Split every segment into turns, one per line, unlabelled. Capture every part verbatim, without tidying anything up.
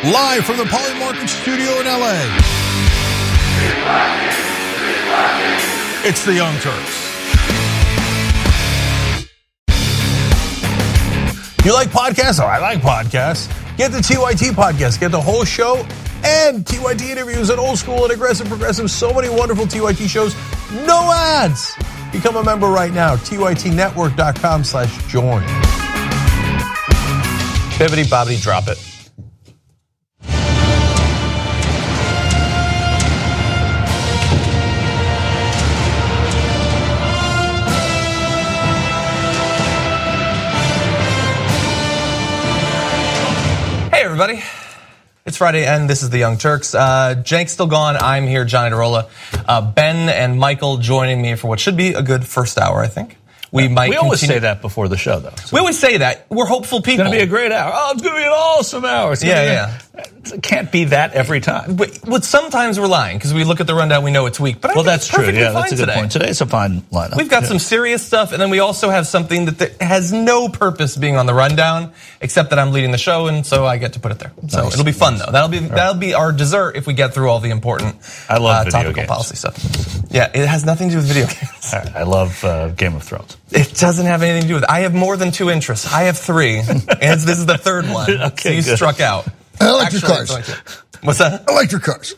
Live from the Polymarket studio in L A. It's the Young Turks. You like podcasts? Oh, I like podcasts. Get the T Y T podcast. Get the whole show and T Y T interviews and old school and aggressive progressive. So many wonderful T Y T shows. No ads. Become a member right now. T Y T network dot com slash join.
Bibbidi bobbidi drop it. Hey everybody, it's Friday and this is the Young Turks. Uh, Jake's still gone, I'm here, Johnny DeRolla. Uh, Ben and Michael joining me for what should be a good first hour, I think. We might
We always
continue.
say that before the show, though. So
we always say that. We're hopeful people.
it's going to be a great hour. Oh, it's going to be an awesome hour. It's
Yeah,
yeah, yeah. It can't be that every time.
But, but sometimes we're lying because we look at the rundown, we know it's weak. But I
Well,
think
that's
it's
true.
perfectly
Yeah,
fine
that's a good
today.
point. Today's a fine lineup.
We've got
yeah.
some serious stuff, and then we also have something that th- has no purpose being on the rundown, except that I'm leading the show, and so I get to put it there. So
Nice.
it'll be fun, though. That'll be that'll be our dessert if we get through all the important
I love
uh,
video
topical
games.
policy stuff. Yeah, it has nothing to do with video games.
I love uh, Game of Thrones.
It doesn't have anything to do with it. I have more than two interests. I have three, and it's, this is the third one.
Okay,
so you
good.
struck out.
Electric
Actually,
cars.
it's only two. What's that?
Electric cars.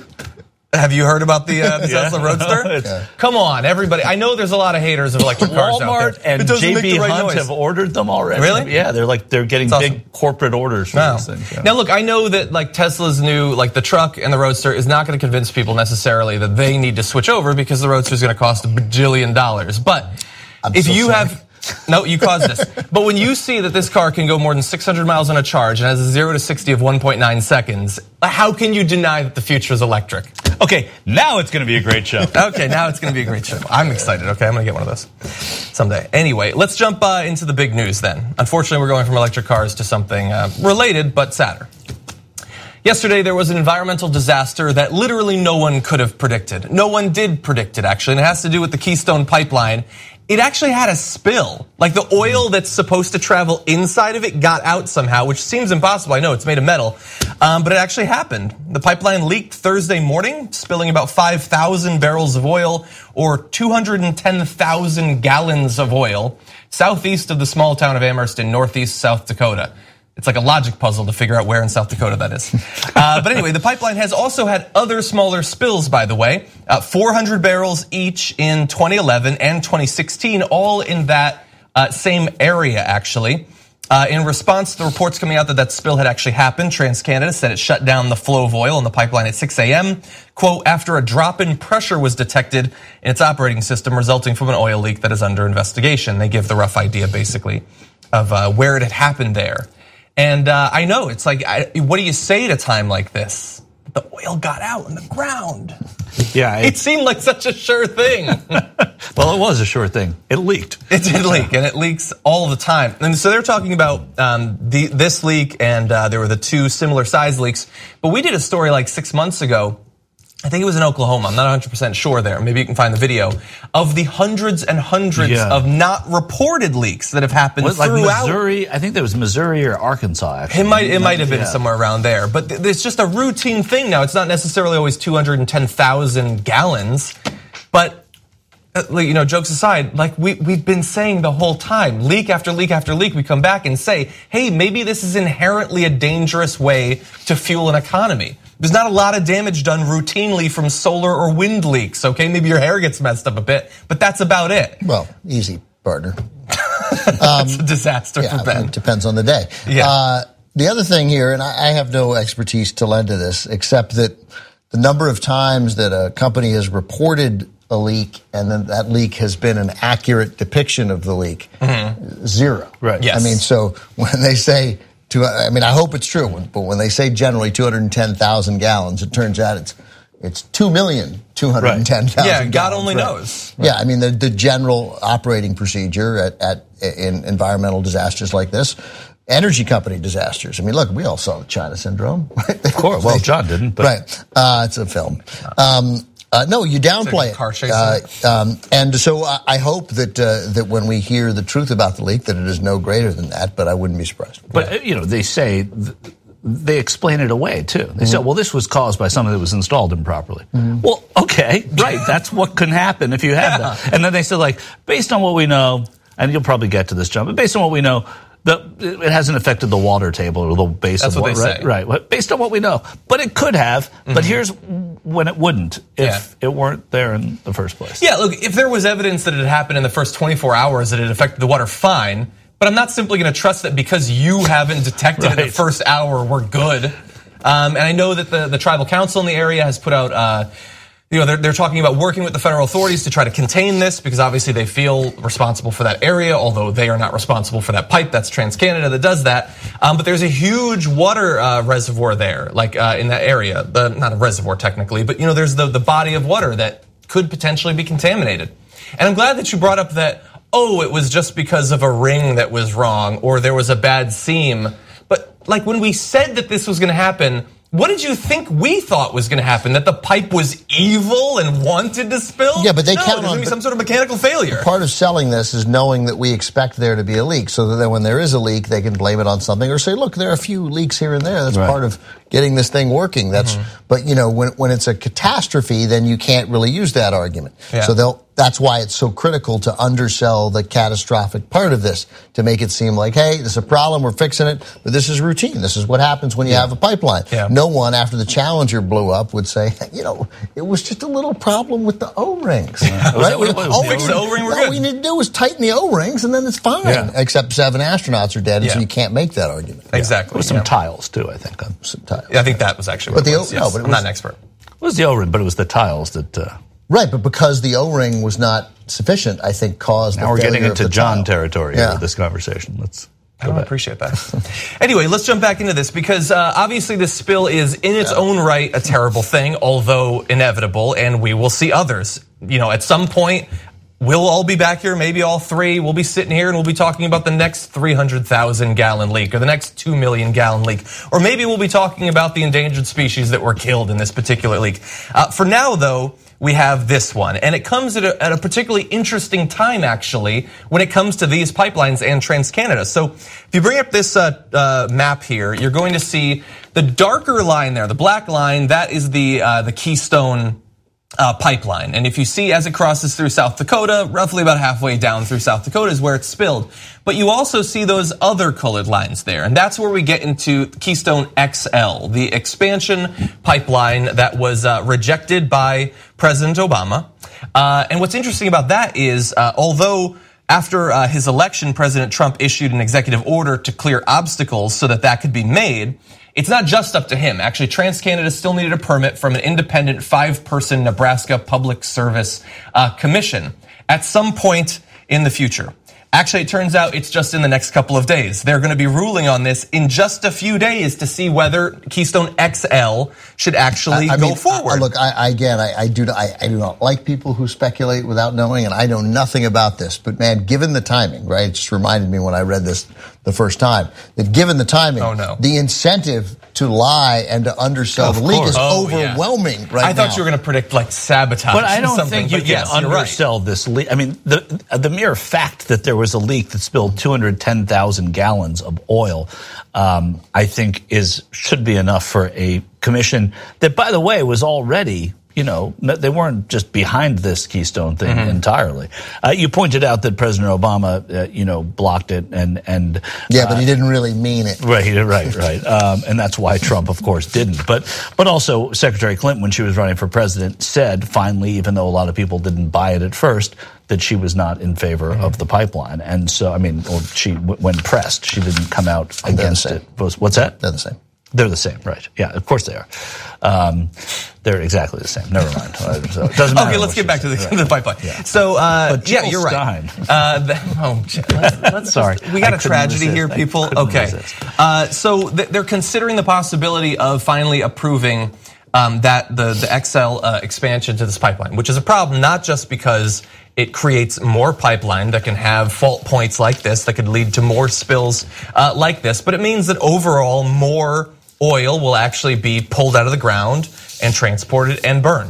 Have you heard about the, uh, the
Yeah.
Tesla Roadster?
Yeah.
Come on, everybody. I know there's a lot of haters of electric cars out
Walmart
there.
and
It doesn't
J
make
B
the right
Hunt
noise.
have ordered them already.
Really?
Yeah, they're like they're getting
That's
big
awesome.
corporate orders for
Wow.
these things. Yeah.
Now look, I know that like Tesla's new, like the truck and the Roadster is not going to convince people necessarily that they need to switch over because the Roadster is going to cost a bajillion dollars. But
I'm
if
so
you
sorry.
have, no, you caused this. But when you see that this car can go more than six hundred miles on a charge and has a zero to sixty of one point nine seconds, how can you deny that the future is electric?
Okay, now it's going to be a great show.
Okay, now it's going to be a great show. I'm excited, okay? I'm going to get one of those someday. Anyway, let's jump uh, into the big news then. Unfortunately, we're going from electric cars to something uh, related but sadder. Yesterday, there was an environmental disaster that literally no one could have predicted. No one did predict it, actually, and it has to do with the Keystone Pipeline. It actually had a spill. Like the oil that's supposed to travel inside of it got out somehow, which seems impossible. I know it's made of metal, um, but it actually happened. The pipeline leaked Thursday morning, spilling about five thousand barrels of oil or two hundred ten thousand gallons of oil southeast of the small town of Amherst in northeast South Dakota. It's like a logic puzzle to figure out where in South Dakota that is. Uh, but anyway, the pipeline has also had other smaller spills, by the way. Uh, four hundred barrels each in twenty eleven and twenty sixteen, all in that uh, same area, actually. Uh, in response to the reports coming out that that spill had actually happened, TransCanada said it shut down the flow of oil in the pipeline at six a m, quote, after a drop in pressure was detected in its operating system resulting from an oil leak that is under investigation. They give the rough idea, basically, of uh, where it had happened there. And uh, I know, it's like, I, what do you say at a time like this? The oil got out on the ground.
Yeah,
It seemed like such a sure thing.
well, it was a sure thing. It leaked.
It did leak, and it leaks all the time. And so they're talking about um, the, this leak, and uh, there were the two similar size leaks. But we did a story like six months ago. I think it was in Oklahoma. I'm not one hundred percent sure there. Maybe you can find the video of the hundreds and hundreds
Yeah.
of not reported leaks that have happened
Was it like
throughout.
Missouri? I think that was Missouri or Arkansas, actually.
It might it might have been
Yeah.
somewhere around there, but th- it's just a routine thing now. It's not necessarily always two hundred ten thousand gallons, but uh, you know, jokes aside, like we we've been saying the whole time, leak after leak after leak, we come back and say, hey, maybe this is inherently a dangerous way to fuel an economy. There's not a lot of damage done routinely from solar or wind leaks, okay? Maybe your hair gets messed up a bit, but that's about it.
Well, easy, partner.
It's a disaster
Yeah,
for Ben.
it depends on the day.
Yeah.
Uh, the other thing here, and I, I have no expertise to lend to this, except that the number of times that a company has reported a leak and then that leak has been an accurate depiction of the leak, mm-hmm. zero.
Right.
Yes.
I mean, so when they say, to, I mean, I hope it's true, but when they say generally two hundred ten thousand gallons, it turns out it's it's two million two hundred ten thousand
Yeah, God
gallons,
only
right?
knows.
Yeah, I mean, the, the general operating procedure at, at in environmental disasters like this, energy company disasters. I mean, look, we all saw the China syndrome, right?
Of course. Well, John didn't, but
Right. Uh, it's a film. Um, uh, no, you downplay
It's like a car
it.
chase.
Uh, um, and so I, I hope that uh, that when we hear the truth about the leak, that it is no greater than that, but I wouldn't be surprised.
But, you know, they say th- they explain it away too. They mm-hmm. say, well, this was caused by something that was installed improperly. Mm-hmm. Well, okay, right. That's what can happen if you have yeah. that. And then they said, like, based on what we know, and you'll probably get to this, John, but based on what we know, the, it hasn't affected the water table or the base
That's
of
what
water.
they say.
Right, right. Based on what we know. But it could have. Mm-hmm. But here's when it wouldn't if yeah. it weren't there in the first place.
Yeah, look, if there was evidence that it had happened in the first twenty-four hours that it affected the water, fine. But I'm not simply going to trust that because you haven't detected right. it in the first hour, we're good. Um, and I know that the, the tribal council in the area has put out, uh, you know, they're, they're talking about working with the federal authorities to try to contain this because obviously they feel responsible for that area, although they are not responsible for that pipe. That's TransCanada that does that. Um, but there's a huge water uh, reservoir there, like uh, in that area. The, not a reservoir technically, but you know, there's the, the body of water that could potentially be contaminated. And I'm glad that you brought up that, oh, it was just because of a ring that was wrong or there was a bad seam. But like when we said that this was going to happen, what did you think we thought was going to happen? That the pipe was evil and wanted to spill?
Yeah, but they
no,
count
there's
on
going to be some sort of mechanical failure.
Part of selling this is knowing that we expect there to be a leak, so that then when there is a leak, they can blame it on something or say, look, there are a few leaks here and there. That's right. part of getting this thing working. That's, mm-hmm. but you know, when when it's a catastrophe, then you can't really use that argument. Yeah. So they'll. That's why it's so critical to undersell the catastrophic part of this, to make it seem like, hey, this is a problem, we're fixing it, but this is routine. This is what happens when you yeah. have a pipeline. Yeah. No one, after the Challenger blew up, would say, you know, it was just a little problem with the O-rings.
Yeah. Right? Was was all fix the O-ring, we're
all
good.
we need to do is tighten the O-rings, and then it's fine. Yeah. Except seven astronauts are dead, and yeah. so you can't make that argument.
Exactly.
There was some
yeah.
tiles, too, I think. On
some tiles.
Yeah, I think that was actually what
but
it
the
was.
O-
Yes.
No, but it
I'm
was,
not an expert.
It was the O-ring, but it was the tiles that... Uh,
Right, but because the O-ring was not sufficient, I think caused
now
the
we're getting into John
tile.
territory
yeah.
with this conversation. Let's
I don't appreciate that. Anyway, let's jump back into this because uh, obviously this spill is in its yeah. own right a terrible thing, although inevitable, and we will see others. You know, at some point, we'll all be back here, maybe all three. We'll be sitting here and we'll be talking about the next three hundred thousand gallon leak or the next two million gallon leak. Or maybe we'll be talking about the endangered species that were killed in this particular leak. Uh, for now, though, we have this one. And it comes at a, at a particularly interesting time, actually, when it comes to these pipelines and TransCanada. So if you bring up this uh, uh, map here, you're going to see the darker line there, the black line, that is the uh, the Keystone Uh, pipeline. And if you see as it crosses through South Dakota, roughly about halfway down through South Dakota is where it's spilled. But you also see those other colored lines there. And that's where we get into Keystone X L, the expansion pipeline that was uh, rejected by President Obama. Uh, and what's interesting about that is, uh, although after uh, his election, President Trump issued an executive order to clear obstacles so that that could be made, it's not just up to him. Actually, TransCanada still needed a permit from an independent five-person Nebraska Public Service uh, Commission at some point in the future. Actually, it turns out it's just in the next couple of days. They're going to be ruling on this in just a few days to see whether Keystone X L should actually
I, I
go
mean,
forward.
I, look, I, I, again, I, I do I, I do not like people who speculate without knowing, and I know nothing about this. But man, given the timing, right? It just reminded me when I read this the first time that given the timing,
oh, no.
the incentive to lie and to undersell
of
the leak
course.
is
oh,
overwhelming
yeah.
right
I thought
now.
you were going to predict like sabotage.
But I don't
something.
think you
but
can
yes,
undersell
right.
this leak. I mean, the the mere fact that there was a leak that spilled two hundred ten thousand gallons of oil, um, I think is should be enough for a commission that, by the way, was already. You know, they weren't just behind this Keystone thing mm-hmm. entirely. Uh, you pointed out that President Obama, uh, you know, blocked it and and
yeah, but uh, he didn't really mean it.
Right, right, right. Um, and that's why Trump, of course, didn't. But but also Secretary Clinton, when she was running for president, said finally, even though a lot of people didn't buy it at first, that she was not in favor mm-hmm. of the pipeline. And so, I mean, well, she when pressed, she didn't come out
And
against it. What's that?
They're the same.
They're the same, right? Yeah, of course they are. Um, they're exactly the same. Never mind. So it doesn't matter.
Okay, let's get back to the, right. the pipeline. Yeah. So, uh, yeah, you're
Stein.
right. Uh, the, oh, let's, let's
Sorry,
we got
I
a tragedy
resist.
here, people. Okay, uh, so th- they're considering the possibility of finally approving um, that the the X L uh, expansion to this pipeline, which is a problem not just because it creates more pipeline that can have fault points like this that could lead to more spills uh, like this, but it means that overall more oil will actually be pulled out of the ground and transported and burned.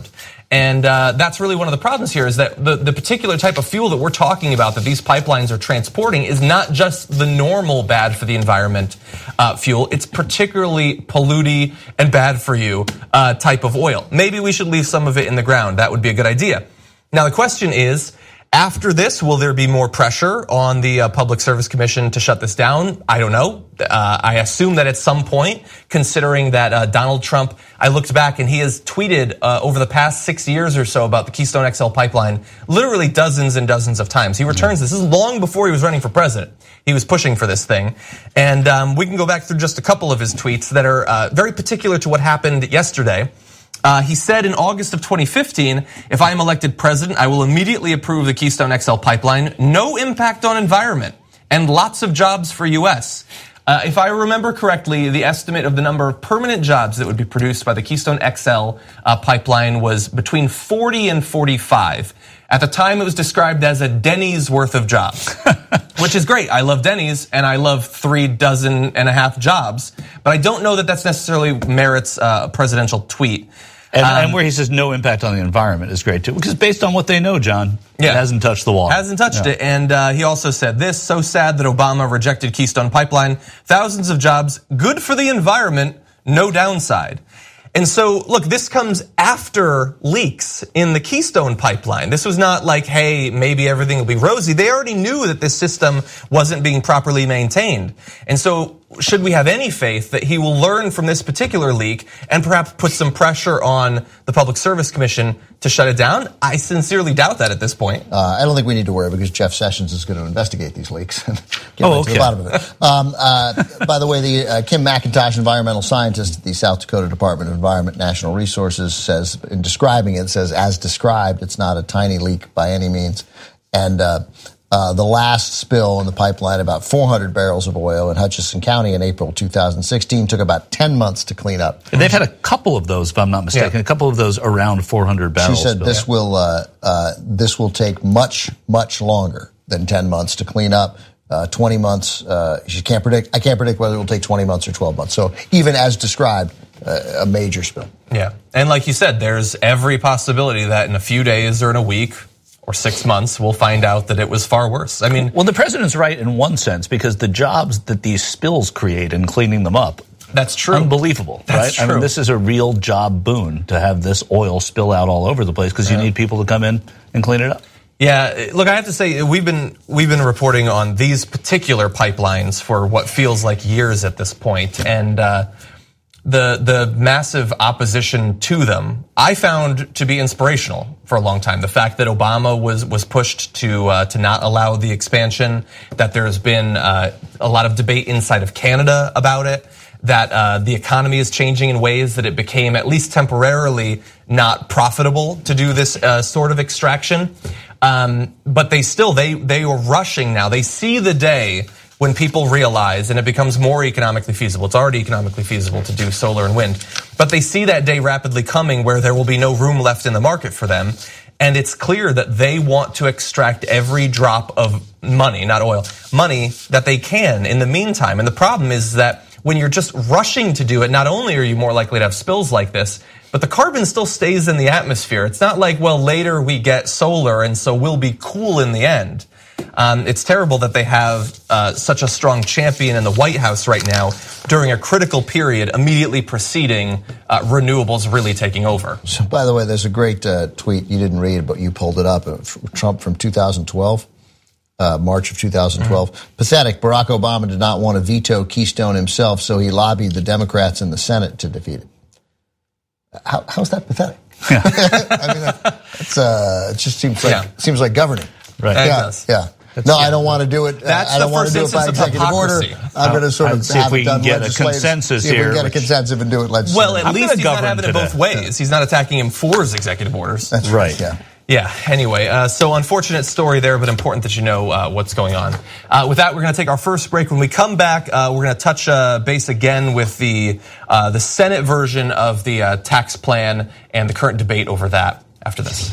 And uh, that's really one of the problems here is that the, the particular type of fuel that we're talking about that these pipelines are transporting is not just the normal bad for the environment uh, fuel. It's particularly polluting and bad for you uh, type of oil. Maybe we should leave some of it in the ground. That would be a good idea. Now, the question is, after this, will there be more pressure on the uh, Public Service Commission to shut this down? I don't know. Uh, I assume that at some point, considering that uh, Donald Trump, I looked back and he has tweeted uh, over the past six years or so about the Keystone X L pipeline, literally dozens and dozens of times. He returns this. This is long before he was running for president. He was pushing for this thing. And um, we can go back through just a couple of his tweets that are uh, very particular to what happened yesterday. Uh, he said in August of twenty fifteen, if I am elected president, I will immediately approve the Keystone X L pipeline. No impact on environment and lots of jobs for U S. Uh, if I remember correctly, the estimate of the number of permanent jobs that would be produced by the Keystone X L uh, pipeline was between forty and forty-five. At the time, it was described as a Denny's worth of jobs, which is great. I love Denny's and I love three dozen and a half jobs, but I don't know that that's necessarily merits uh, a presidential tweet.
And,
um,
and where he says no impact on the environment is great too, because based on what they know, John,
yeah,
it hasn't touched the water.
Hasn't touched
yeah.
it. And uh, he also said this, so sad that Obama rejected Keystone Pipeline. Thousands of jobs, good for the environment, no downside. And so, look, this comes after leaks in the Keystone pipeline. This was not like, hey, maybe everything will be rosy. They already knew that this system wasn't being properly maintained. And so, should we have any faith that he will learn from this particular leak and perhaps put some pressure on the Public Service Commission to shut it down? I sincerely doubt that at this point.
Uh, I don't think we need to worry because Jeff Sessions is going to investigate these leaks and get
oh,
right
okay.
to the bottom of it. Um, uh, by the way, the uh, Kim McIntosh, environmental scientist at the South Dakota Department of Environment and Natural Resources, says, in describing it, says, as described, it's not a tiny leak by any means. And uh, uh, the last spill in the pipeline, about four hundred barrels of oil in Hutchinson County in April two thousand sixteen, took about ten months to clean up.
And they've had a couple of those, if I'm not mistaken,
yeah.
a couple of those around four hundred barrels.
She said
Bill.
this will uh, uh, this will take much, much longer than ten months to clean up. Uh, twenty months, uh, she can't predict. I can't predict whether it will take twenty months or twelve months. So even as described, uh, a major spill.
Yeah, and like you said, there's every possibility that in a few days or in a week or six months, we'll find out that it was far worse. I mean,
well, the president's right in one sense because the jobs that these spills create in cleaning them up,
that's true,
unbelievable,
that's
right?
True.
I mean, this is a real job boon to have this oil spill out all over the place because you yeah. need people to come in and clean it up.
Yeah, look, I have to say we've been we've been reporting on these particular pipelines for what feels like years at this point, and uh, the the massive opposition to them I found to be inspirational for a long time. The fact that Obama was was pushed to uh, to not allow the expansion, that there's been uh, a lot of debate inside of Canada about it, that uh, the economy is changing in ways that it became at least temporarily not profitable to do this uh, sort of extraction. Um, but they still, they, they are rushing now. They see the day when people realize, and it becomes more economically feasible. It's already economically feasible to do solar and wind. But they see that day rapidly coming where there will be no room left in the market for them. And it's clear that they want to extract every drop of money, not oil, money that they can in the meantime. And the problem is that when you're just rushing to do it, not only are you more likely to have spills like this, but the carbon still stays in the atmosphere. It's not like, well, later we get solar and so we'll be cool in the end. Um, it's terrible that they have uh, such a strong champion in the White House right now during a critical period immediately preceding uh, renewables really taking over.
So, by the way, there's a great uh, tweet you didn't read, but you pulled it up. Trump from two thousand twelve. Uh, March of two thousand twelve. Mm-hmm. Pathetic. Barack Obama did not want to veto Keystone himself, so he lobbied the Democrats in the Senate to defeat it. How, how's that pathetic? Yeah. I mean, it's, uh, it just seems like yeah. seems like governing.
Right.
Yeah.
It does.
Yeah.
That's,
no,
yeah.
I don't want to do it.
That's
I don't want to do it by executive order. I'm going to sort of
see
have
if we
it done
can get a
legislative.
consensus
see if
here.
we can get
which,
a consensus and do it legislative.
Well, at
I'm
least he's not having it
today.
both ways. He's not attacking him for his executive orders.
That's right. Yeah.
Yeah, anyway, uh, so unfortunate story there, but important that you know uh, what's going on. Uh, with that, we're going to take our first break. When we come back, uh, we're going to touch uh, base again with the uh, the Senate version of the uh, tax plan and the current debate over that after this.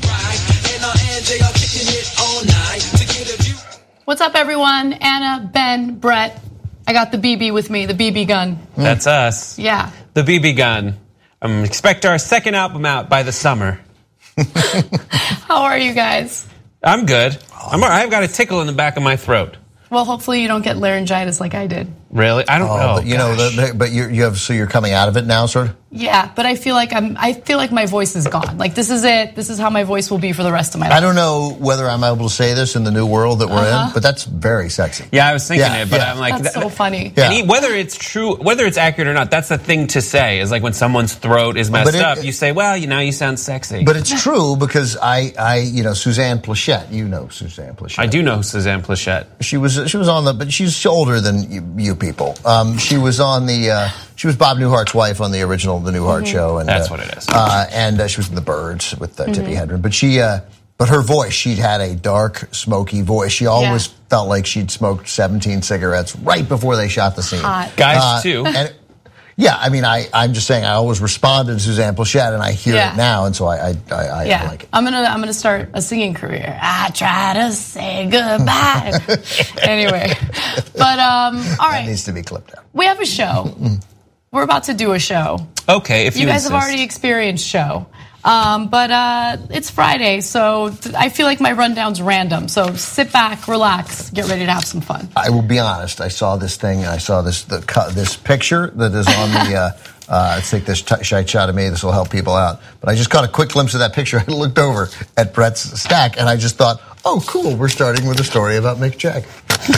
What's up, everyone? Anna, Ben, Brett. I got the B B with me, the B B gun.
That's us.
Yeah.
The B B gun. Um, expect our second album out by the summer.
How are you guys?
I'm good. I'm all right. I've got a tickle in the back of my throat.
Well, hopefully you don't get laryngitis like I did.
Really? I don't
oh,
know.
But, you
gosh.
know, the, the, but you you have so you're coming out of it now, sort of.
Yeah, but I feel like I'm. I feel like my voice is gone. Like this is it. This is how my voice will be for the rest of my life.
I don't know whether I'm able to say this in the new world that we're
Uh-huh.
in, but that's very sexy.
Yeah, I was thinking
Yeah,
it, but
yeah.
I'm like,
That's
that-
so funny.
Yeah.
And he, whether it's true, whether it's accurate or not, that's the thing to say. Is like when someone's throat is messed
But it-
up, you say, "Well, you know, you sound sexy."
But it's true because I, I, you know, Suzanne Plachette. You know Suzanne Plachette.
I do know Suzanne Plachette.
She was she was on the, but she's older than you, you people. Um, she was on the. Uh, she was Bob Newhart's wife on the original The Newhart Show, and
That's
uh,
what it is.
Uh, and uh, she was in The Birds with uh, Tippi Hedren. But she, uh, but her voice, she had a dark, smoky voice. She always
Yeah.
felt like she'd smoked seventeen cigarettes right before they shot the scene.
Hot.
Guys
Uh,
too.
And, yeah, I mean, I, I'm just saying, I always responded to Suzanne Plachette, and I hear
Yeah.
it now, and so I, I, I, I
Yeah,
like it.
I'm gonna I'm gonna start a singing career. I try to say goodbye. Anyway, but um, all
That
right,
needs to be clipped out.
we have a show. We're about to do a show.
Okay, if you,
You guys
insist.
have already experienced show. Um, but uh, it's Friday, so th- I feel like my rundown's random. So sit back, relax, get ready to have some fun.
I will be honest. I saw this thing. I saw this the cu- this picture that is on the. Uh, uh, let's take this t- shite shot of me. This will help people out. But I just caught a quick glimpse of that picture. I looked over at Brett's stack, and I just thought, "Oh, cool. We're starting with a story about Mick Jagger."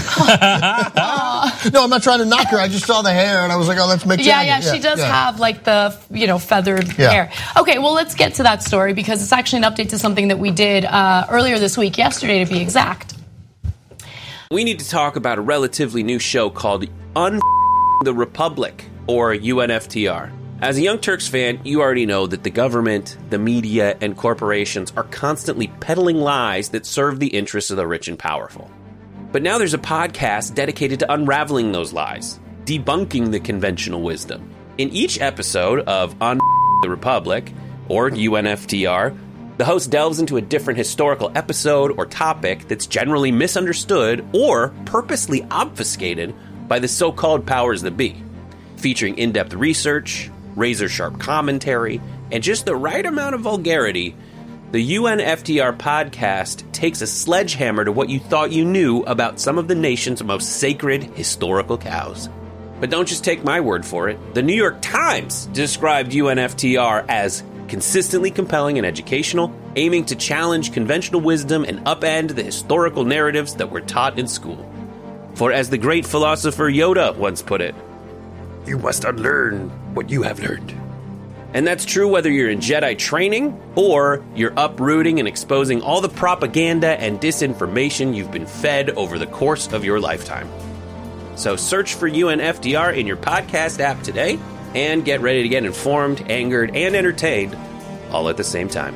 No, I'm not trying to knock her. I just saw the hair, and I was like, "Oh, that's Mick
Yeah,
Jagger."
yeah, she does
yeah.
have like the, you know, feathered
Yeah.
hair. Okay, well, let's get to that story because it's actually an update to something that we did uh, earlier this week, yesterday to be exact.
We need to talk about a relatively new show called Un the Republic, or U N F T R. As a Young Turks fan, you already know that the government, the media, and corporations are constantly peddling lies that serve the interests of the rich and powerful. But now there's a podcast dedicated to unraveling those lies, debunking the conventional wisdom. In each episode of Un the Republic, or U N F T R, the host delves into a different historical episode or topic that's generally misunderstood or purposely obfuscated by the so-called powers that be, featuring in-depth research, razor-sharp commentary, and just the right amount of vulgarity. The U N F T R podcast takes a sledgehammer to what you thought you knew about some of the nation's most sacred historical cows. But don't just take my word for it. The New York Times described U N F T R as consistently compelling and educational, aiming to challenge conventional wisdom and upend the historical narratives that were taught in school. For as the great philosopher Yoda once put it, you must unlearn what you have learned. And that's true whether you're in Jedi training or you're uprooting and exposing all the propaganda and disinformation you've been fed over the course of your lifetime. So search for U N F T R in your podcast app today and get ready to get informed, angered, and entertained all at the same time.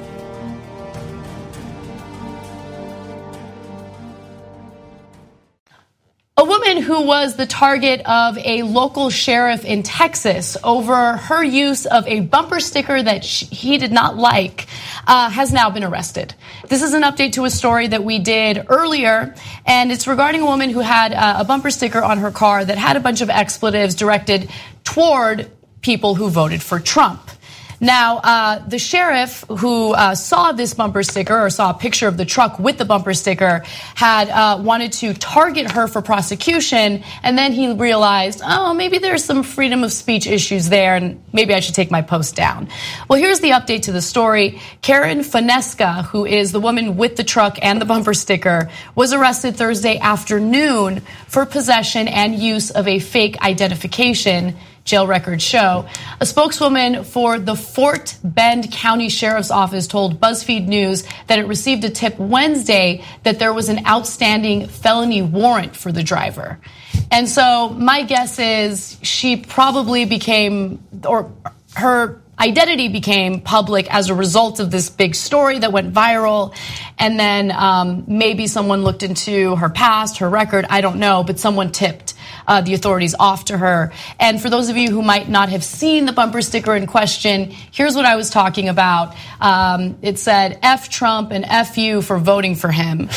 A woman who was the target of a local sheriff in Texas over her use of a bumper sticker that she, he did not like uh, has now been arrested. This is an update to a story that we did earlier, and it's regarding a woman who had uh, a bumper sticker on her car that had a bunch of expletives directed toward people who voted for Trump. Now, uh, the sheriff who uh, saw this bumper sticker or saw a picture of the truck with the bumper sticker had uh, wanted to target her for prosecution, and then he realized, oh, maybe there's some freedom of speech issues there, and maybe I should take my post down. Well, here's the update to the story. Karen Fineska, who is the woman with the truck and the bumper sticker, was arrested Thursday afternoon for possession and use of a fake identification, jail records show. A spokeswoman for the Fort Bend County Sheriff's Office told BuzzFeed News that it received a tip Wednesday that there was an outstanding felony warrant for the driver. And so my guess is she probably became, or her identity became public as a result of this big story that went viral. And then um, maybe someone looked into her past, her record, I don't know, but someone tipped Uh, the authorities off to her. And for those of you who might not have seen the bumper sticker in question, here's what I was talking about. Um, it said, F Trump and F you for voting for him.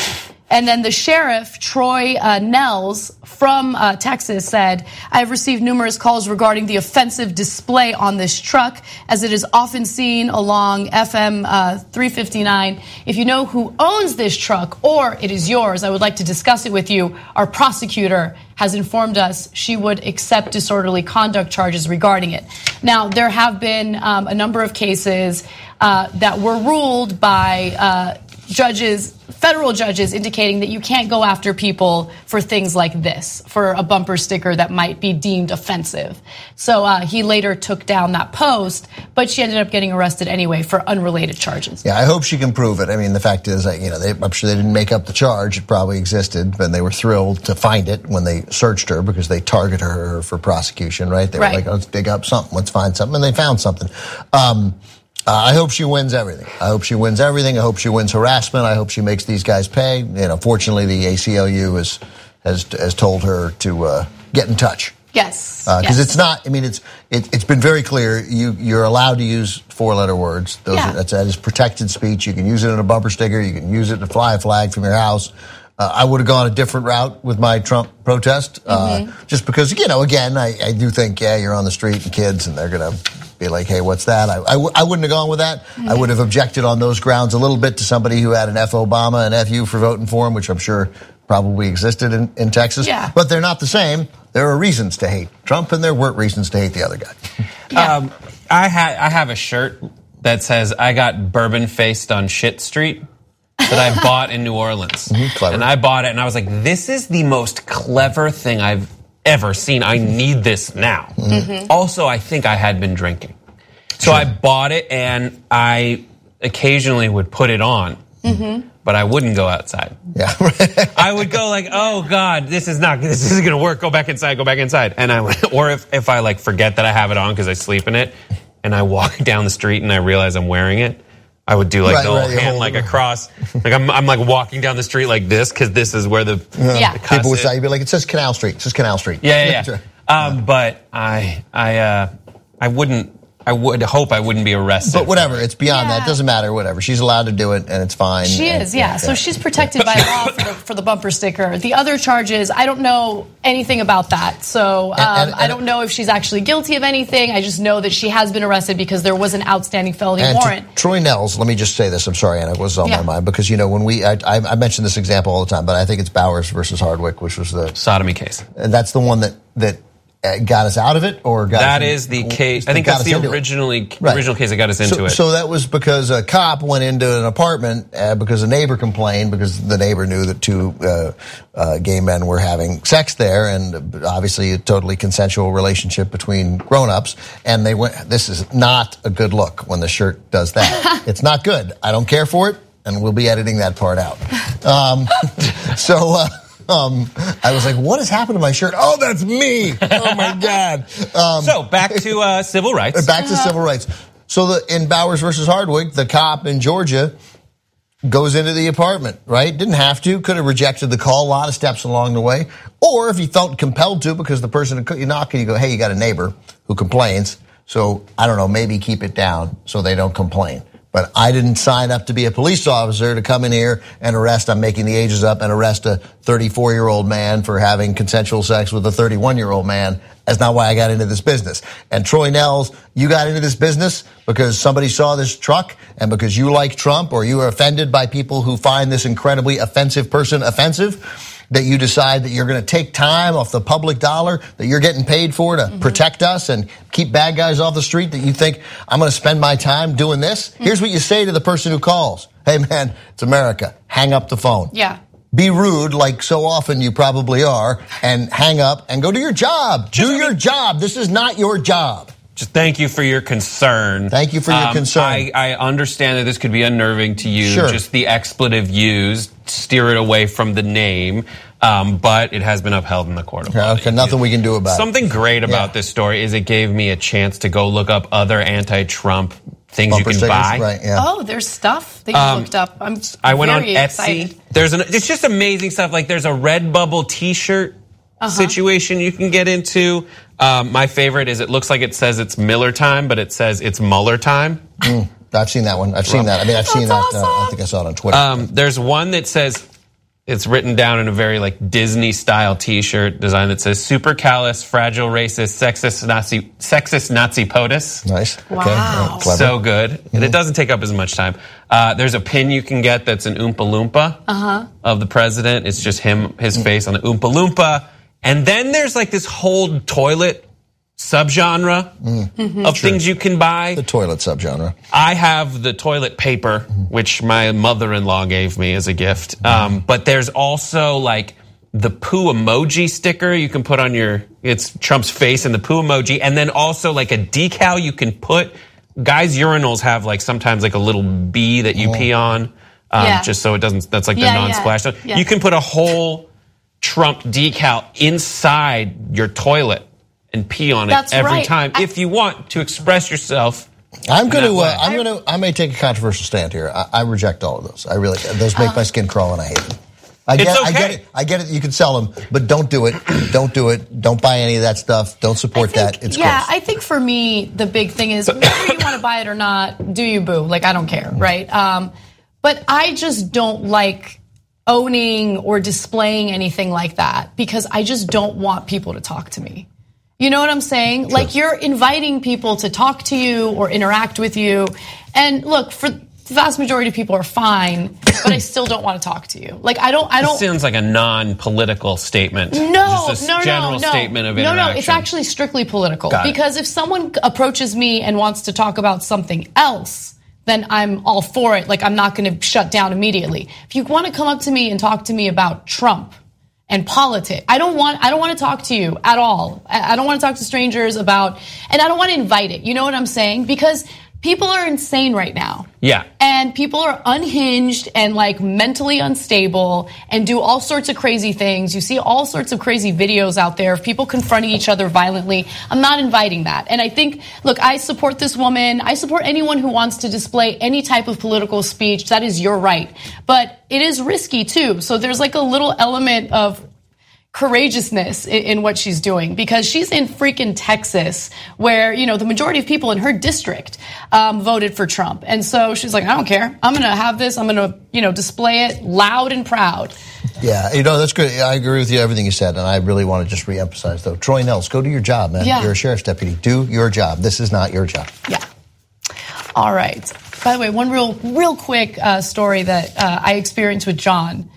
And then the sheriff, Troy uh, Nels from uh, Texas, said, I have received numerous calls regarding the offensive display on this truck, as it is often seen along F M uh, three fifty-nine. If you know who owns this truck or it is yours, I would like to discuss it with you. Our prosecutor has informed us she would accept disorderly conduct charges regarding it. Now, there have been um, a number of cases uh, that were ruled by uh, judges, federal judges, indicating that you can't go after people for things like this, for a bumper sticker that might be deemed offensive. So uh, he later took down that post, but she ended up getting arrested anyway for unrelated charges.
Yeah, I hope she can prove it. I mean, the fact is, you know, they, I'm sure they didn't make up the charge. It probably existed, but they were thrilled to find it when they searched her because they targeted her for prosecution, right? They were
right.
like, let's dig up something, let's find something, and they found something. Um, Uh, I hope she wins everything. I hope she wins everything. I hope she wins harassment. I hope she makes these guys pay. You know, fortunately, the A C L U has has has told her to uh, get in touch.
Yes,
because uh,
yes.
it's not. I mean, it's it, it's been very clear. You you're allowed to use four letter words. Those
yeah.
are, that's that is protected speech. You can use it in a bumper sticker. You can use it to fly a flag from your house. Uh, I would have gone a different route with my Trump protest, mm-hmm. uh, just because, you know, again, I, I do think, yeah, you're on the street and kids, and they're going to be like, hey, what's that? I, I, w- I wouldn't have gone with that. Mm-hmm. I would have objected on those grounds a little bit to somebody who had an F Obama and F you for voting for him, which I'm sure probably existed in, in Texas.
Yeah.
But they're not the same. There are reasons to hate Trump, and there weren't reasons to hate the other guy.
Yeah.
Um, I, ha- I have a shirt that says, I got bourbon faced on shit street. That I bought in New Orleans.
Mm-hmm,
and I bought it and I was like, this is the most clever thing I've ever seen. I need this now. Mm-hmm. Also, I think I had been drinking. So sure. I bought it and I occasionally would put it on, mm-hmm. but I wouldn't go outside.
Yeah.
I would go like, oh God, this is not, this isn't gonna work. Go back inside, go back inside. And I would, or if, if I like forget that I have it on because I sleep in it and I walk down the street and I realize I'm wearing it, I would do like
right,
the whole
right,
hand like across, like I'm, I'm like walking down the street like this because this is where the,
yeah.
the
people would
is.
say, you'd be like, it says Canal Street, it says Canal Street.
Yeah, yeah, yeah. um, but I, I, uh, I wouldn't. I would hope I wouldn't be arrested.
But whatever,
it.
it's beyond
yeah.
that. It doesn't matter, whatever. She's allowed to do it, and it's fine.
She
and,
is, yeah. yeah. So she's protected by law for the, for the bumper sticker. The other charges, I don't know anything about that. So um, and, and, and, I don't know if she's actually guilty of anything. I just know that she has been arrested because there was an outstanding felony
and
warrant.
Troy Nels, let me just say this. I'm sorry, Anna, it was on
yeah.
my mind. Because, you know, when we, I, I mention this example all the time, but I think it's Bowers versus Hardwick, which was the
sodomy case.
And that's the one that, that, got us out of it, or got
that
us in,
is the case. I think that's the originally
right.
original case that got us into
so,
it.
So that was because a cop went into an apartment uh, because a neighbor complained because the neighbor knew that two uh, uh, gay men were having sex there, and obviously a totally consensual relationship between grown-ups. And they went. This is not a good look when the shirt does that. It's not good. I don't care for it, and we'll be editing that part out. Um, so. Uh, Um, I was like, what has happened to my shirt? Oh, that's me. Oh, my God. Um,
so back to uh, civil rights.
Back to civil rights. So the, in Bowers versus Hardwick, the cop in Georgia goes into the apartment, right? Didn't have to. Could have rejected the call. A lot of steps along the way. Or if he felt compelled to, because the person you knock and you go, hey, you got a neighbor who complains. So, I don't know, maybe keep it down so they don't complain. But I didn't sign up to be a police officer to come in here and arrest, I'm making the ages up, and arrest a thirty-four-year-old man for having consensual sex with a thirty-one-year-old man. That's not why I got into this business. And Troy Nels, you got into this business because somebody saw this truck and because you like Trump, or you are offended by people who find this incredibly offensive person offensive, that you decide that you're going to take time off the public dollar that you're getting paid for to mm-hmm. protect us and keep bad guys off the street, that you think, I'm going to spend my time doing this. Mm-hmm. Here's what you say to the person who calls. Hey, man, it's America. Hang up the phone.
Yeah.
Be rude, like so often you probably are, and hang up and go do your job. Do your job. This is not your job.
Just thank you for your concern.
Thank you for your
um,
concern.
I, I understand that this could be unnerving to you.
Sure.
Just the expletive used, steer it away from the name. Um, but it has been upheld in the court of law.
Okay, nothing we can do about
Something
it.
Something great about yeah. this story is it gave me a chance to go look up other anti-Trump things
Bumper
you can
stickers,
buy.
Right, yeah.
Oh, there's stuff that you
um,
looked up. I'm
I went
very
on Etsy.
excited.
There's an, it's just amazing stuff. Like there's a Redbubble T-shirt uh-huh. situation you can get into. Um, my favorite is it looks like it says it's Miller time, but it says it's Mueller time.
Mm, I've seen that one. I've seen that. I mean, I've seen
That's
that.
awesome.
Uh, I think I saw it on Twitter.
Um, there's one that says
It's written down in a very like Disney style T-shirt design that says "Supercalifragilisticexpialidocious sexist Nazi sexist Nazi POTUS."
Nice.
Wow.
Okay. Yeah, clever.
So good, mm-hmm. and it doesn't take up as much time. Uh, there's a pin you can get that's an Oompa Loompa uh-huh. of the president. It's just him, his face on the Oompa Loompa, and then there's like this whole toilet subgenre mm-hmm. of sure. things you can buy.
The toilet subgenre.
I have the toilet paper, which my mother-in-law gave me as a gift. Um, but there's also like the poo emoji sticker you can put on your, it's Trump's face and the poo emoji. And then also like a decal you can put. Guys' urinals have like sometimes like a little bee that you oh. pee on. Um, yeah. Just so it doesn't, that's like the yeah, non-splash. Yeah. Yeah. You can put a whole Trump decal inside your toilet and pee on it That's every right. time I, if you want to express yourself.
I'm going to. Uh, I'm going to. I may take a controversial stand here. I, I reject all of those. I really. Those make uh, my skin crawl, and I hate them. I get,
it's okay.
I get it. I get it. You can sell them, but don't do it. Don't do it. Don't buy any of that stuff. Don't support
think,
that. It's
yeah.
gross.
I think for me, the big thing is whether you want to buy it or not, do you boo? Like I don't care, right? Um, but I just don't like owning or displaying anything like that because I just don't want people to talk to me. You know what I'm saying? Sure. Like you're inviting people to talk to you or interact with you. And look, for the vast majority of people are fine, but I still don't want to talk to you. Like I don't, I don't.
It sounds like a non-political statement.
No,
Just a
no,
general
no, no.
statement of
no,
interaction.
no. It's actually strictly political
Got
because
it.
if someone approaches me and wants to talk about something else, then I'm all for it. Like I'm not going to shut down immediately. If you want to come up to me and talk to me about Trump and politics, I don't want. I don't want to talk to you at all. I don't want to talk to strangers about, and I don't want to invite it. You know what I'm saying? Because people are insane right now.
Yeah.
And people are unhinged and like mentally unstable and do all sorts of crazy things. You see all sorts of crazy videos out there of people confronting each other violently. I'm not inviting that. And I think, look, I support this woman. I support anyone who wants to display any type of political speech. That is your right. But it is risky too. So there's like a little element of courageousness in, in what she's doing because she's in freaking Texas where, you know, the majority of people in her district um, voted for Trump. And so she's like, I don't care. I'm going to have this. I'm going to, you know, display it loud and proud.
Yeah, you know, that's good. I agree with you, everything you said. And I really want to just reemphasize, though. Troy Nels, go do your job, man.
Yeah.
You're a sheriff's deputy. Do your job. This is not your job.
Yeah. All right. By the way, one real, real quick uh, story that uh, I experienced with John.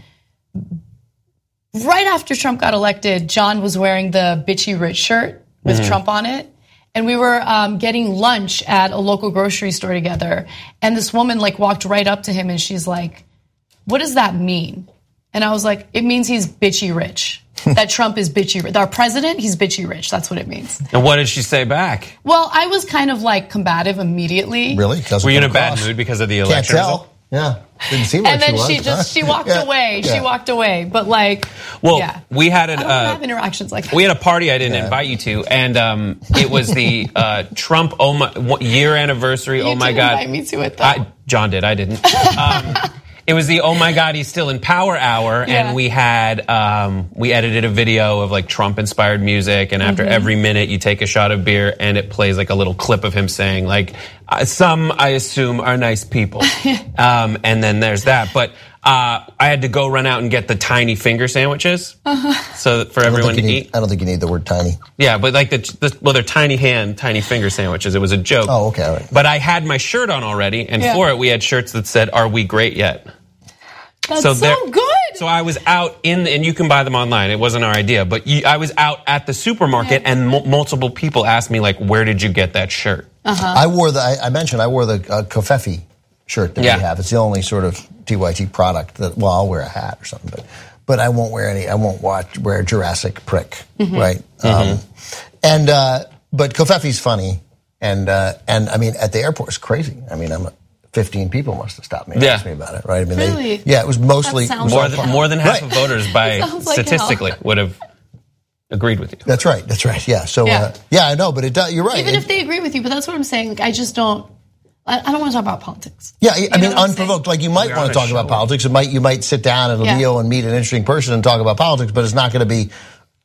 Right after Trump got elected, John was wearing the bitchy rich shirt with mm-hmm. Trump on it. And we were um, getting lunch at a local grocery store together. And this woman like walked right up to him and she's like, what does that mean? And I was like, it means he's bitchy rich. That Trump is bitchy rich. Our president, he's bitchy rich. That's what it means.
And what did she say back?
Well, I was kind of like combative immediately.
Really?
Were you in a bad mood because of the election
Can't tell.
result?
Yeah. Didn't seem like
and then
she,
she
was,
just
huh?
she walked
yeah.
away.
Yeah.
She walked away. But like,
well,
yeah.
we had an,
I don't
uh,
have interactions like that.
We had a party I didn't
yeah.
invite you to, and um, it was the uh, Trump oh my year anniversary.
You
oh my
didn't
God!
invite me to it though.
I, John did. I didn't. Um, it was the oh my God, he's still in power hour,
Yeah.
and we had um, we edited a video of like Trump inspired music, and after
Mm-hmm.
every minute you take a shot of beer, and it plays like a little clip of him saying like, some I assume are nice people, um, and then there's that, but. Uh, I had to go run out and get the tiny finger sandwiches, uh-huh. so that for everyone to
need,
eat.
I don't think you need the word tiny.
Yeah, but like the, the well, they're tiny hand, tiny finger sandwiches. It was a joke.
Oh, okay, all right.
But I had my shirt on already, and
Yeah.
for it we had shirts that said, "Are we great yet?"
That's
so
so,
there-
good.
So I was out in, the, and you can buy them online. It wasn't our idea, but you, I was out at the supermarket,
Yeah.
and mu- multiple people asked me like, "Where did you get that shirt?"
Uh-huh.
I wore the, I, I mentioned I wore the uh, Kofefi shirt that
Yeah.
we have. It's the only sort of T Y T product that, well, I'll wear a hat or something, but but I won't wear any, I won't watch, wear Jurassic Prick,
Mm-hmm.
right?
Mm-hmm.
Um, and, uh, but Kofefi's funny, and, uh, and I mean, at the airport, it's crazy. I mean, I'm fifteen people must have stopped me and
Yeah.
asked me about it, right? I mean,
Really?
they, yeah, it was mostly,
That sounds
More
like
than
hell.
more than half
Right.
of voters, by
Sounds like
statistically,
hell.
would have agreed with you.
that's right, that's right, yeah. So,
Yeah.
Uh, yeah, I know, but it does, you're right.
Even
It-
if they agree with you, but that's what I'm saying. Like, I just don't. I, I don't want to talk about politics.
Yeah, I
know
mean,
what I'm
unprovoked. Like, you might
We're
want
on
to
a
talk about
show.
politics. It might, you might sit down at a
Yeah.
meal and meet an interesting person and talk about politics, but it's not going to be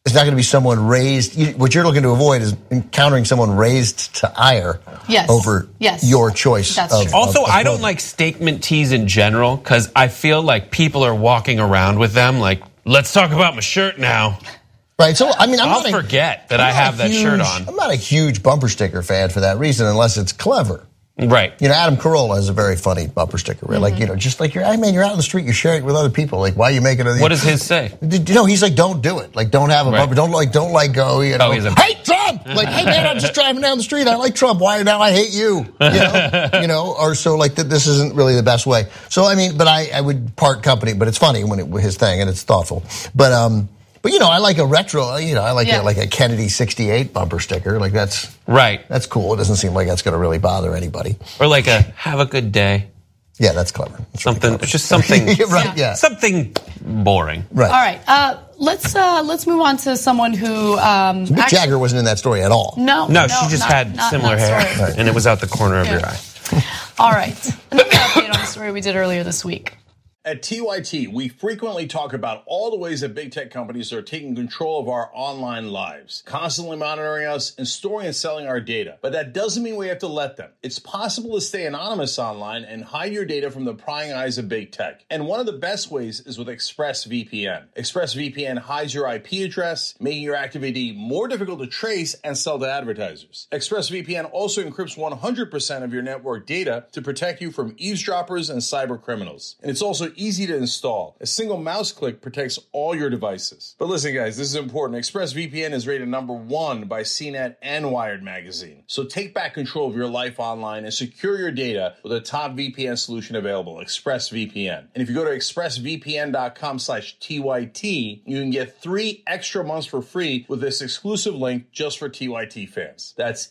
it's not going to be someone raised. You, what you're looking to avoid is encountering someone raised to ire
yes.
over
yes.
your choice.
That's
of,
true.
Also,
of, of
I don't
clothing.
like statement tees in general because I feel like people are walking around with them like, let's talk about my shirt now.
Right. So, I mean, I'm
I'll
not a,
forget that
I'm
I
not
have
a
that
huge,
shirt on.
I'm not a huge bumper sticker fan for that reason, unless it's clever.
Right.
You know, Adam Carolla has a very funny bumper sticker. Right? Mm-hmm. Like, you know, just like you're, I mean, you're out in the street, you're sharing it with other people. Like, why are you making it?
What does his say?
You know, he's like, don't do it. Like, don't have a
Right.
bumper. Don't like, don't like go. You know,
Oh, he's a-
hey, Trump! Like, hey, man, I'm just driving down the street. I like Trump. Why now I hate you? You know, you know, or so like that. This isn't really the best way. So, I mean, but I, I would part company. But it's funny when it his thing and it's thoughtful. But um. But, you know, I like a retro, you know, I like
Yeah.
a, like a Kennedy sixty-eight bumper sticker. Like, that's
Right.
that's cool. It doesn't seem like that's going to really bother anybody.
Or like a have a good day.
Yeah, that's clever. That's really
Something,
clever.
it's just something,
Yeah, right, yeah.
something boring.
Right.
All right, uh, let's uh, let's move on to someone who um,
Mick
actually-
Jagger wasn't in that story at all.
No,
No, she just
not-
had
not-
similar
not
hair,
sorry.
and it was out the corner of
Yeah.
your eye.
All right, another update on the story we did earlier this week.
At T Y T, we frequently talk about all the ways that big tech companies are taking control of our online lives, constantly monitoring us and storing and selling our data. But that doesn't mean we have to let them. It's possible to stay anonymous online and hide your data from the prying eyes of big tech. And one of the best ways is with ExpressVPN. ExpressVPN hides your I P address, making your activity more difficult to trace and sell to advertisers. ExpressVPN also encrypts one hundred percent of your network data to protect you from eavesdroppers and cyber criminals. And it's also easy to install. A single mouse click protects all your devices. But listen, guys, this is important. ExpressVPN is rated number one by C net and Wired magazine. So take back control of your life online and secure your data with a top V P N solution available, ExpressVPN. And if you go to expressvpn.com slash TYT, you can get three extra months for free with this exclusive link just for T Y T fans. That's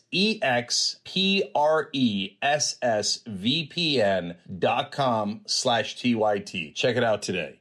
E-X-P-R-E-S-S-V-P-N dot com slash T-Y-T. Check it out today.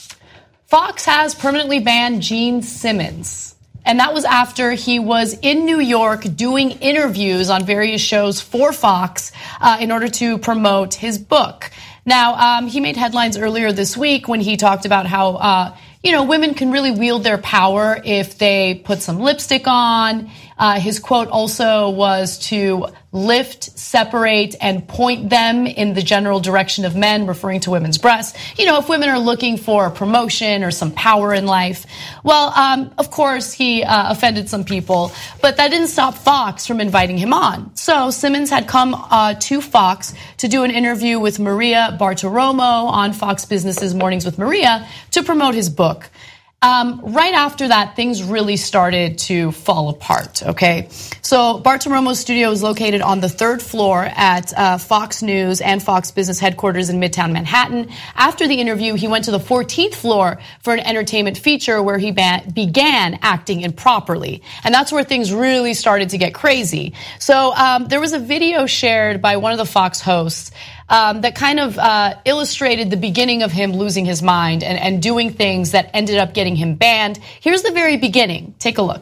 Fox has permanently banned Gene Simmons. And that was after he was in New York doing interviews on various shows for Fox uh, in order to promote his book. Now, um, he made headlines earlier this week when he talked about how, uh, you know, women can really wield their power if they put some lipstick on. Uh, his quote also was to lift, separate, and point them in the general direction of men, referring to women's breasts. You know, if women are looking for a promotion or some power in life. Well, um, of course, he uh, offended some people, but that didn't stop Fox from inviting him on. So Simmons had come uh, to Fox to do an interview with Maria Bartiromo on Fox Business's Mornings with Maria to promote his book. Um, right after that, things really started to fall apart, okay? So Bartiromo's studio is located on the third floor at uh, Fox News and Fox Business headquarters in Midtown Manhattan. After the interview, he went to the fourteenth floor for an entertainment feature where he ba- began acting improperly. And that's where things really started to get crazy. So um, there was a video shared by one of the Fox hosts Um, that kind of uh, illustrated the beginning of him losing his mind and, and doing things that ended up getting him banned. Here's the very beginning. Take a look.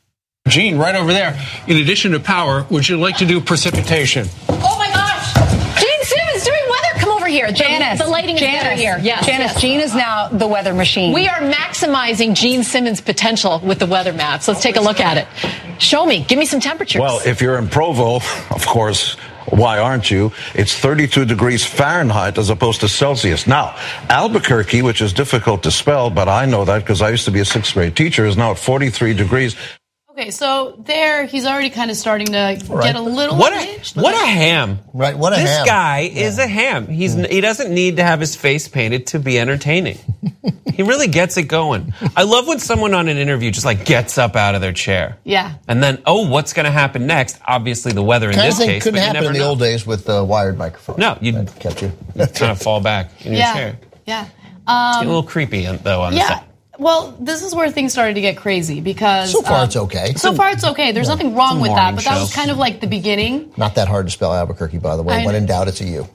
Gene, right over there. In addition to power, would you like to do precipitation?
Oh my gosh! Gene Simmons doing weather. Come over here.
Janice.
The, the lighting is
Janice,
better here. Yes.
Janice,
yes.
Gene is now the weather machine.
We are maximizing Gene Simmons' potential with the weather maps. Let's take a look at it. Show me. Give me some temperatures.
Well, if you're in Provo, of course, why aren't you? It's thirty-two degrees Fahrenheit as opposed to Celsius. Now, Albuquerque, which is difficult to spell, but I know that because I used to be a sixth grade teacher, is now at forty-three degrees.
Okay, so there he's already kind of starting to
Right.
get a little
What a
engaged.
what a ham!
Right, what a
this
ham.
guy is a ham. He's he doesn't need to have his face painted to be entertaining. He really gets it going. I love when someone on an interview just like gets up out of their chair.
Yeah.
And then, oh, what's going to happen next? Obviously, the weather in
Kind of
this
thing
case.
couldn't
but you
happen
never
in the
know.
old days with the wired microphone.
No, you
That kept you.
kind of fall back in your
Yeah.
chair.
Yeah.
It's getting a little creepy though on the
Yeah.
set.
Well, this is where things started to get crazy because
So far
um,
it's okay.
So far it's okay. There's nothing wrong with that,
morning
but that was
show.
kind of like the beginning.
Not that hard to spell Albuquerque, by the way.
I
When
know.
in doubt, it's a U.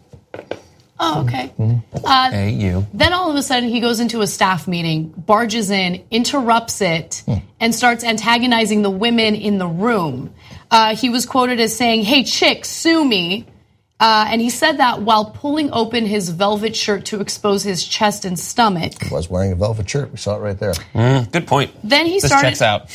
Oh, okay. Uh,
Hey, you.
Then all of a sudden he goes into a staff meeting, barges in, interrupts it, and starts antagonizing the women in the room. Uh, he was quoted as saying, "Hey, chick, sue me." Uh, and he said that while pulling open his velvet shirt to expose his chest and stomach.
He was wearing a velvet shirt. We saw it right there.
Mm, good point.
Then he
this
started.
checks out.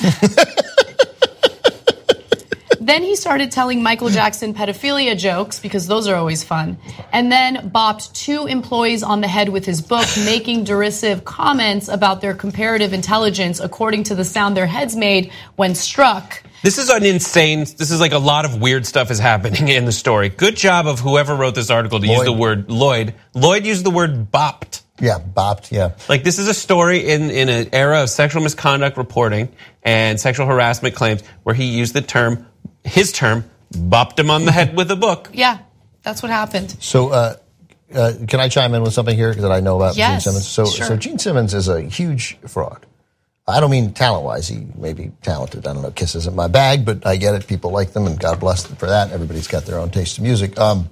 Then he started telling Michael Jackson pedophilia jokes, because those are always fun, and then bopped two employees on the head with his book, making derisive comments about their comparative intelligence according to the sound their heads made when struck.
This is an insane, this is like a lot of weird stuff is happening in the story. Good job of whoever wrote this article to Lloyd. use the word Lloyd. Lloyd used the word bopped.
Yeah, bopped, yeah.
Like, this is a story in, in an era of sexual misconduct reporting and sexual harassment claims where he used the term, his term, bopped him on the head with a book.
Yeah, that's what happened.
So, uh, uh, can I chime in with something here that I know about
yes,
Gene Simmons? So,
sure.
so Gene Simmons is a huge fraud. I don't mean talent-wise. He may be talented. I don't know. Kiss isn't my bag, but I get it. People like them, and God bless them for that. Everybody's got their own taste in music. Um,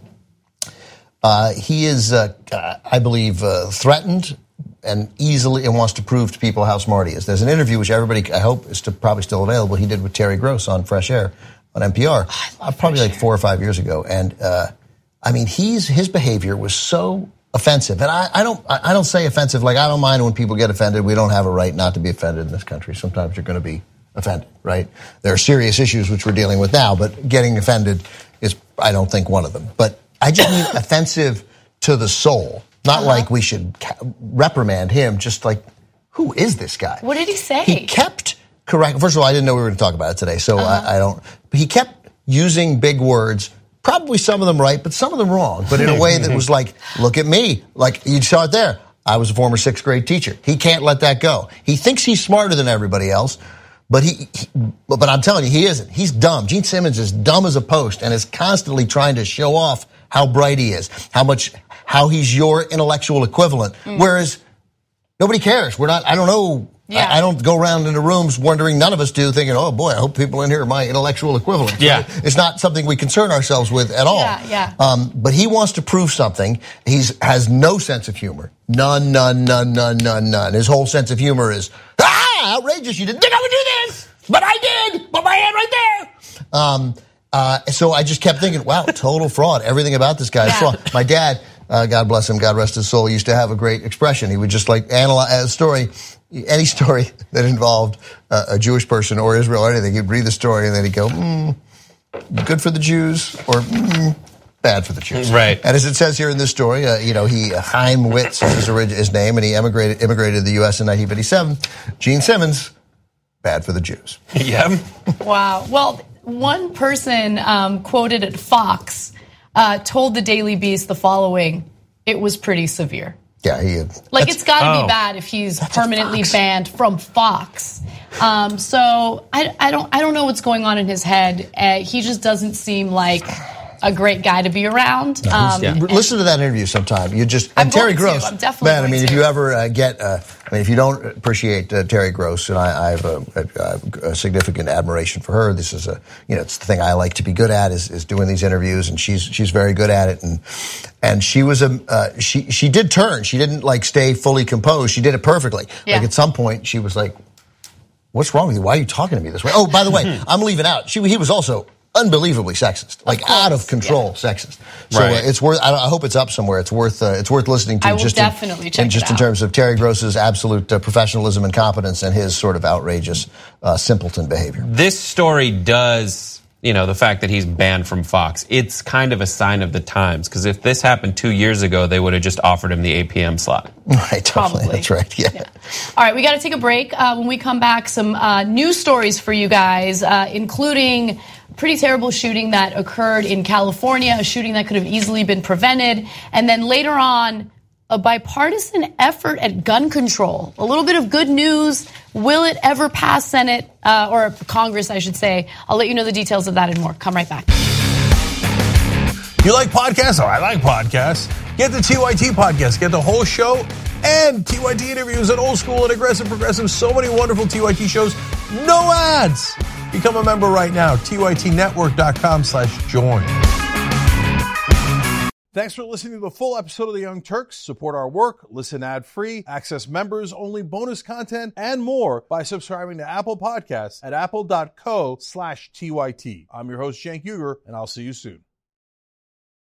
uh, he is, uh, I believe, uh, threatened and easily and wants to prove to people how smart he is. There's an interview which everybody, I hope, is to, probably still available. He did with Terry Gross on Fresh Air on N P R, uh, probably like four or five years ago. And uh, I mean, he's his behavior was so offensive, and I, I don't I don't say offensive like I don't mind when people get offended. We don't have a right not to be offended in this country. Sometimes you're going to be offended, right? There are serious issues which we're dealing with now, but getting offended is, I don't think, one of them. But I just mean offensive to the soul. Not uh-huh. like we should reprimand him, just like, who is this guy?
What did he say?
He kept correct. First of all, I didn't know we were going to talk about it today, so uh-huh. I, I don't. But he kept using big words, probably some of them right, but some of them wrong. But in a way that was like, look at me. Like, you saw it there. I was a former sixth grade teacher. He can't let that go. He thinks he's smarter than everybody else, but he, he but I'm telling you, he isn't. He's dumb. Gene Simmons is dumb as a post and is constantly trying to show off how bright he is, how much, how he's your intellectual equivalent. Mm. Whereas nobody cares. We're not, I don't know. Yeah. I, I don't go around into rooms wondering, none of us do, thinking, oh boy, I hope people in here are my intellectual equivalent.
Yeah.
It's not something we concern ourselves with at all.
Yeah, yeah.
Um, but he wants to prove something. He's has no sense of humor. None, none, none, none, none, none. His whole sense of humor is, ah, outrageous. You didn't think I would do this, but I did. But my hand right there. Um, uh, so I just kept thinking, wow, total fraud. Everything about this guy is
Yeah.
fraud. My dad, uh, God bless him, God rest his soul, used to have a great expression. He would just like analyze a story. Any story that involved uh, a Jewish person or Israel or anything, he'd read the story and then he'd go, hmm, good for the Jews or hmm, bad for the Jews.
Right.
And as it says here in this story, uh, you know, he, uh, Chaim Witz is his, orig- his name, and he emigrated, immigrated to the U S in nineteen fifty-seven. Gene Simmons, bad for the Jews.
Yeah.
Wow. Well, one person um, quoted at Fox uh, told the Daily Beast the following: it was pretty severe.
Yeah, he.
Like, it's got to
oh.
be bad if he's permanently banned from Fox. Um, so I, I don't I don't know what's going on in his head. Uh, he just doesn't seem like a great guy to be around. Um,
yeah.
Listen to that interview sometime. You just
I'm
and Terry
going to.
Gross.
I'm definitely
man, I
going
mean, if
to.
you ever uh, get, uh, I mean, if you don't appreciate uh, Terry Gross, and I, I have a, a, a significant admiration for her. This is a, you know, it's the thing I like to be good at is, is doing these interviews, and she's she's very good at it. And and she was a uh, she she did turn. She didn't like stay fully composed. She did it perfectly.
Yeah.
Like at some point, she was like, "What's wrong with you? Why are you talking to me this way?" Oh, by the way, I'm leaving out. She he was also unbelievably sexist, like
of
out of control
yeah.
sexist. So
Right.
uh, it's worth. I, I hope it's up somewhere. It's worth. Uh, it's worth listening to.
I will
just
definitely
in,
check
in,
it
just in
out.
terms of Terry Gross's absolute uh, professionalism and competence, and his sort of outrageous uh, simpleton behavior.
This story does, you know, the fact that he's banned from Fox, it's kind of a sign of the times. Because if this happened two years ago, they would have just offered him the eight p.m. slot.
Right, totally.
Probably.
That's right. Yeah.
Yeah. All right, we got to take a break. Uh, when we come back, some uh, news stories for you guys, uh, including a pretty terrible shooting that occurred in California, a shooting that could have easily been prevented, and then later on, a bipartisan effort at gun control. A little bit of good news. Will it ever pass Senate, uh, or Congress, I should say? I'll let you know the details of that and more. Come right back.
You like podcasts? Oh, I like podcasts. Get the T Y T podcast. Get the whole show and T Y T interviews and Old School and Aggressive Progressive. So many wonderful T Y T shows. No ads. Become a member right now. T Y T network dot com slash join. Thanks for listening to the full episode of The Young Turks. Support our work, listen ad-free, access members-only bonus content, and more by subscribing to Apple Podcasts at apple dot co slash T Y T. I'm your host, Cenk Uygur, and I'll see you soon.